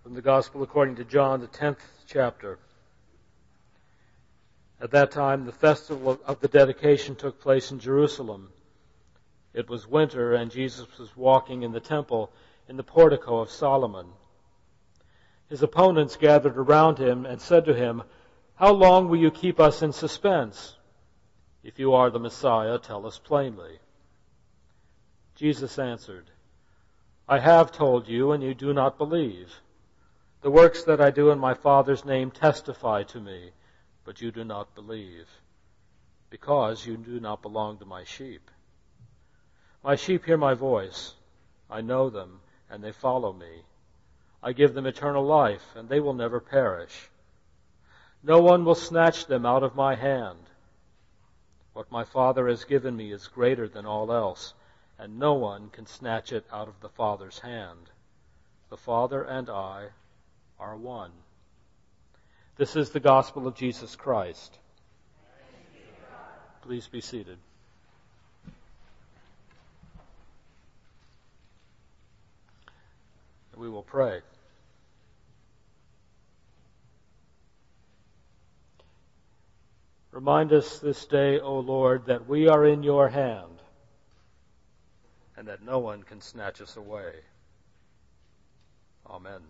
From the Gospel according to John, the 10th chapter. At that time, the festival of the dedication took place in Jerusalem. It was winter, and Jesus was walking in the temple in the portico of Solomon. His opponents gathered around him and said to him, "How long will you keep us in suspense? If you are the Messiah, tell us plainly." Jesus answered, "I have told you, and you do not believe. The works that I do in my Father's name testify to me, but you do not believe, because you do not belong to my sheep. My sheep hear my voice. I know them, and they follow me. I give them eternal life, and they will never perish. No one will snatch them out of my hand. What my Father has given me is greater than all else, and no one can snatch it out of the Father's hand. The Father and I are one." This is the gospel of Jesus Christ. Please be seated. We will pray. Remind us this day, O Lord, that we are in your hand and that no one can snatch us away. Amen.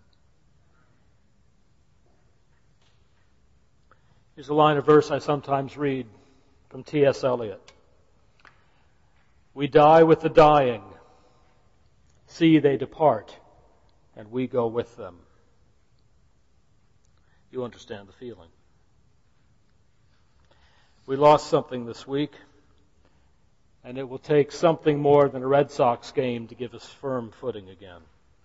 Here's a line of verse I sometimes read from T.S. Eliot. "We die with the dying. See, they depart, and we go with them." You understand the feeling. We lost something this week, and it will take something more than a Red Sox game to give us firm footing again.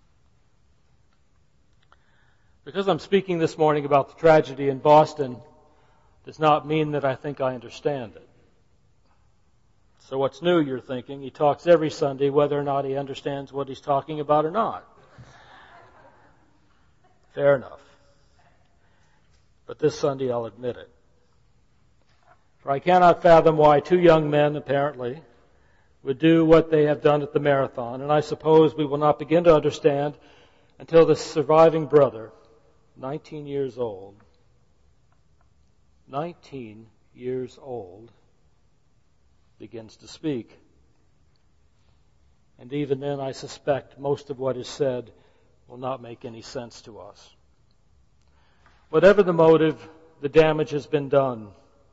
Because I'm speaking this morning about the tragedy in Boston does not mean that I think I understand it. So what's new, you're thinking? He talks every Sunday whether or not he understands what he's talking about or not. Fair enough. But this Sunday I'll admit it. For I cannot fathom why two young men, apparently, would do what they have done at the marathon, and I suppose we will not begin to understand until the surviving brother, 19 years old, begins to speak. And even then, I suspect most of what is said will not make any sense to us. Whatever the motive, the damage has been done.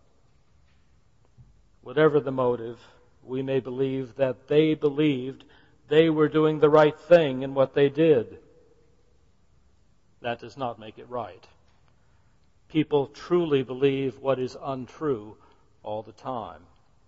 Whatever the motive, we may believe that they believed they were doing the right thing in what they did. That does not make it right. People truly believe what is untrue all the time.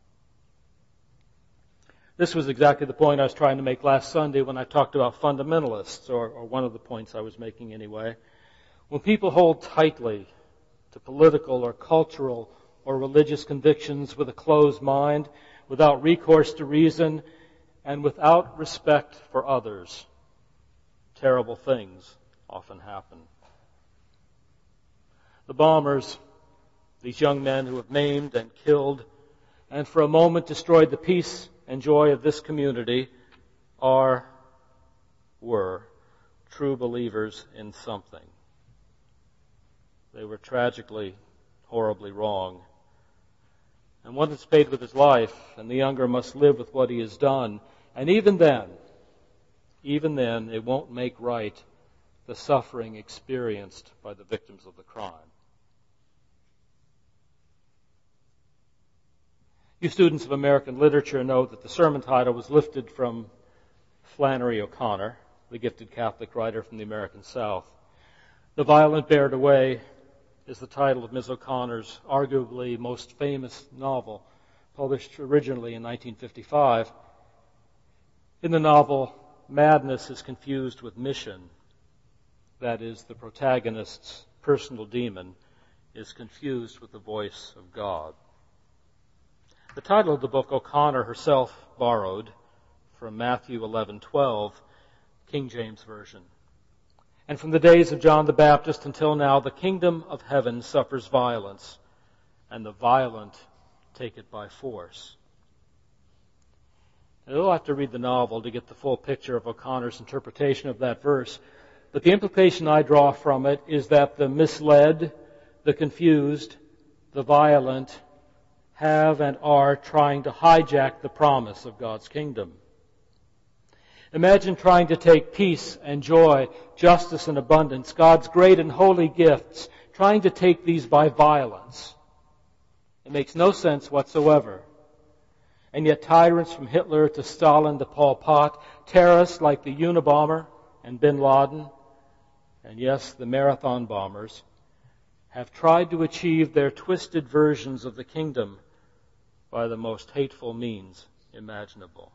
This was exactly the point I was trying to make last Sunday when I talked about fundamentalists, or one of the points I was making anyway. When people hold tightly to political or cultural or religious convictions with a closed mind, without recourse to reason, and without respect for others, terrible things often happen. The bombers, these young men who have maimed and killed and for a moment destroyed the peace and joy of this community, were true believers in something. They were tragically, horribly wrong. And one is paid with his life, and the younger must live with what he has done. And even then, it won't make right the suffering experienced by the victims of the crime. You students of American literature know that the sermon title was lifted from Flannery O'Connor, the gifted Catholic writer from the American South. The Violent Bared Away is the title of Ms. O'Connor's arguably most famous novel, published originally in 1955. In the novel, madness is confused with mission. That is, the protagonist's personal demon is confused with the voice of God. The title of the book O'Connor herself borrowed from Matthew 11:12, King James Version. And from the days of John the Baptist until now, the kingdom of heaven suffers violence, and the violent take it by force. And you'll have to read the novel to get the full picture of O'Connor's interpretation of that verse. But the implication I draw from it is that the misled, the confused, the violent have and are trying to hijack the promise of God's kingdom. Imagine trying to take peace and joy, justice and abundance, God's great and holy gifts, trying to take these by violence. It makes no sense whatsoever. And yet tyrants from Hitler to Stalin to Pol Pot, terrorists like the Unabomber and Bin Laden, and yes, the marathon bombers, have tried to achieve their twisted versions of the kingdom by the most hateful means imaginable.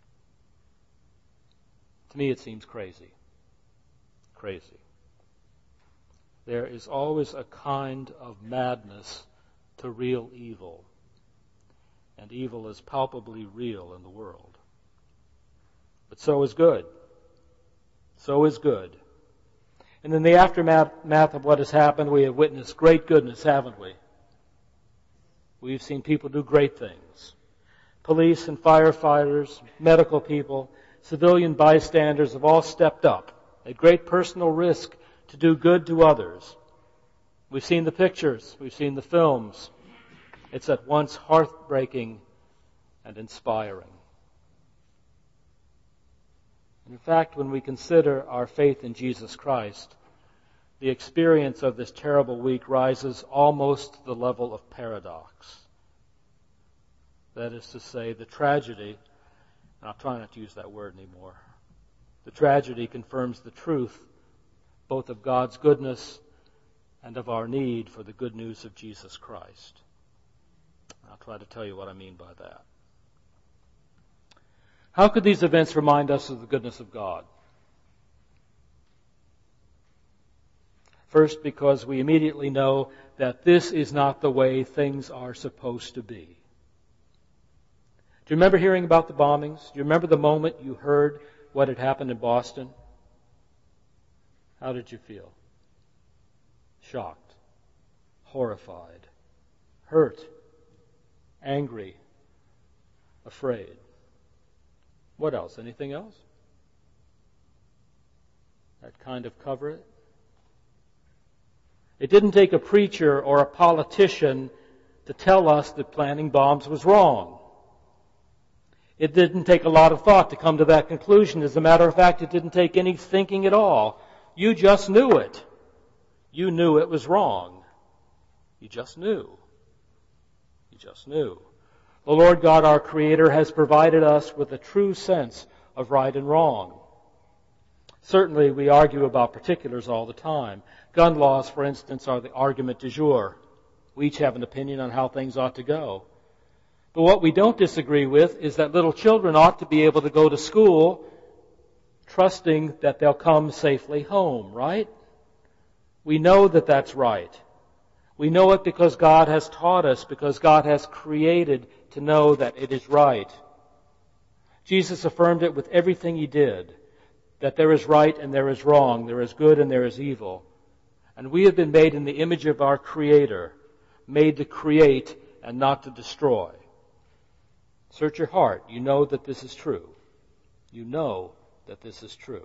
To me, it seems crazy. Crazy. There is always a kind of madness to real evil. And evil is palpably real in the world. But so is good. So is good. And in the aftermath of what has happened, we have witnessed great goodness, haven't we? We've seen people do great things. Police and firefighters, medical people, civilian bystanders have all stepped up at great personal risk to do good to others. We've seen the pictures. We've seen the films. It's at once heartbreaking and inspiring. In fact, when we consider our faith in Jesus Christ, the experience of this terrible week rises almost to the level of paradox. That is to say, the tragedy, and I'll try not to use that word anymore, the tragedy confirms the truth both of God's goodness and of our need for the good news of Jesus Christ. I'll try to tell you what I mean by that. How could these events remind us of the goodness of God? First, because we immediately know that this is not the way things are supposed to be. Do you remember hearing about the bombings? Do you remember the moment you heard what had happened in Boston? How did you feel? Shocked, horrified, hurt, angry, afraid. What else? Anything else? That kind of cover it? It didn't take a preacher or a politician to tell us that planting bombs was wrong. It didn't take a lot of thought to come to that conclusion. As a matter of fact, it didn't take any thinking at all. You just knew it. You knew it was wrong. You just knew. You just knew. The Lord God, our Creator, has provided us with a true sense of right and wrong. Certainly, we argue about particulars all the time. Gun laws, for instance, are the argument du jour. We each have an opinion on how things ought to go. But what we don't disagree with is that little children ought to be able to go to school trusting that they'll come safely home, right? We know that that's right. We know it because God has taught us, because God has created to know that it is right. Jesus affirmed it with everything He did, that there is right and there is wrong, there is good and there is evil. And we have been made in the image of our Creator, made to create and not to destroy. Search your heart. You know that this is true. You know that this is true.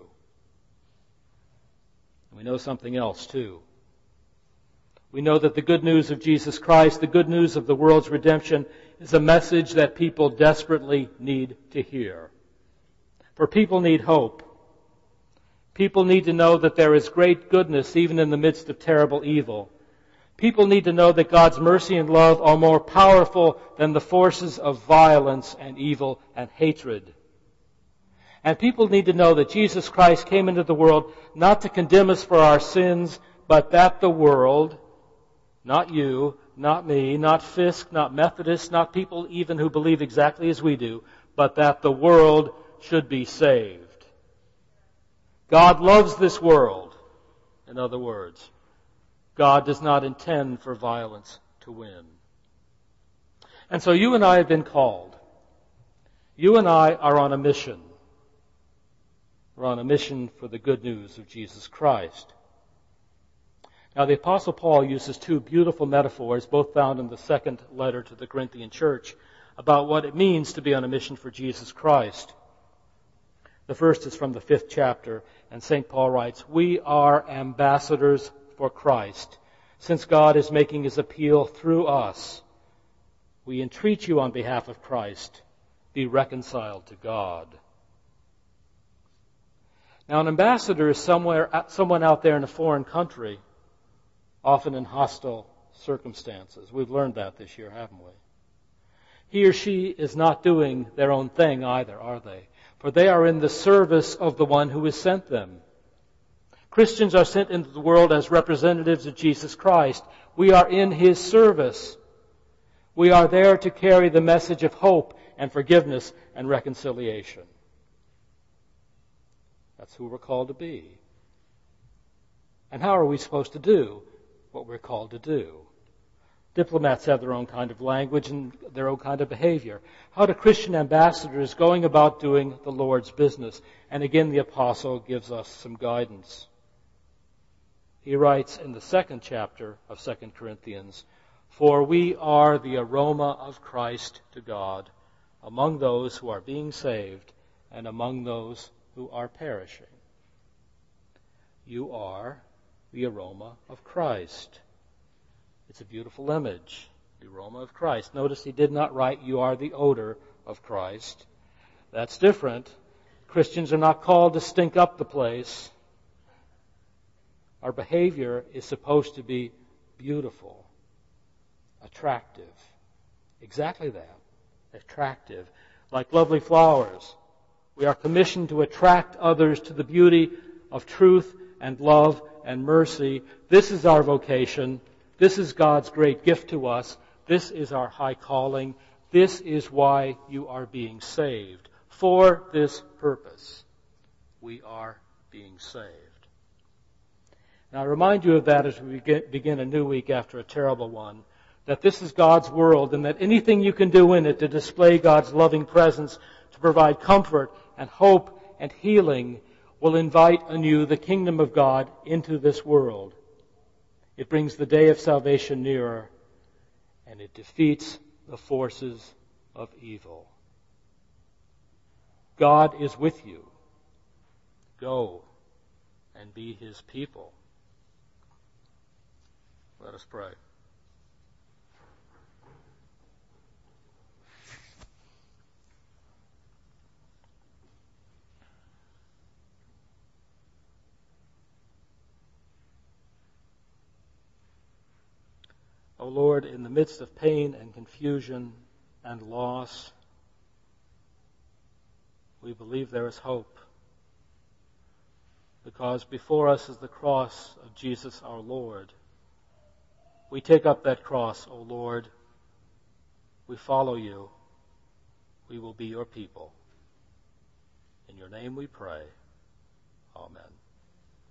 And we know something else too. We know that the good news of Jesus Christ, the good news of the world's redemption, is a message that people desperately need to hear. For people need hope. People need to know that there is great goodness even in the midst of terrible evil. People need to know that God's mercy and love are more powerful than the forces of violence and evil and hatred. And people need to know that Jesus Christ came into the world not to condemn us for our sins, but that the world, not you, not me, not Fisk, not Methodists, not people even who believe exactly as we do, but that the world should be saved. God loves this world. In other words, God does not intend for violence to win. And so you and I have been called. You and I are on a mission. We're on a mission for the good news of Jesus Christ. Now, the Apostle Paul uses two beautiful metaphors, both found in the second letter to the Corinthian church, about what it means to be on a mission for Jesus Christ. The first is from the 5th chapter, and St. Paul writes, "We are ambassadors for Christ, since God is making his appeal through us. We entreat you on behalf of Christ, be reconciled to God." Now, an ambassador is someone out there in a foreign country, often in hostile circumstances. We've learned that this year, haven't we? He or she is not doing their own thing either, are they? For they are in the service of the one who has sent them. Christians are sent into the world as representatives of Jesus Christ. We are in his service. We are there to carry the message of hope and forgiveness and reconciliation. That's who we're called to be. And how are we supposed to do what we're called to do? Diplomats have their own kind of language and their own kind of behavior. How do Christian ambassadors going about doing the Lord's business? And again, the apostle gives us some guidance. He writes in the 2nd chapter of 2 Corinthians, "For we are the aroma of Christ to God among those who are being saved and among those who are perishing." You are the aroma of Christ. It's a beautiful image, the aroma of Christ. Notice he did not write, "You are the odor of Christ." That's different. Christians are not called to stink up the place. Our behavior is supposed to be beautiful, attractive. Exactly that, attractive. Like lovely flowers, we are commissioned to attract others to the beauty of truth and love and mercy. This is our vocation. This is God's great gift to us. This is our high calling. This is why you are being saved. For this purpose, we are being saved. Now, I remind you of that as we begin a new week after a terrible one, that this is God's world and that anything you can do in it to display God's loving presence, to provide comfort and hope and healing, will invite anew the kingdom of God into this world. It brings the day of salvation nearer, and it defeats the forces of evil. God is with you. Go and be his people. Let us pray. O Lord, in the midst of pain and confusion and loss, we believe there is hope, because before us is the cross of Jesus our Lord. We take up that cross, O Lord. We follow you. We will be your people. In your name we pray. Amen.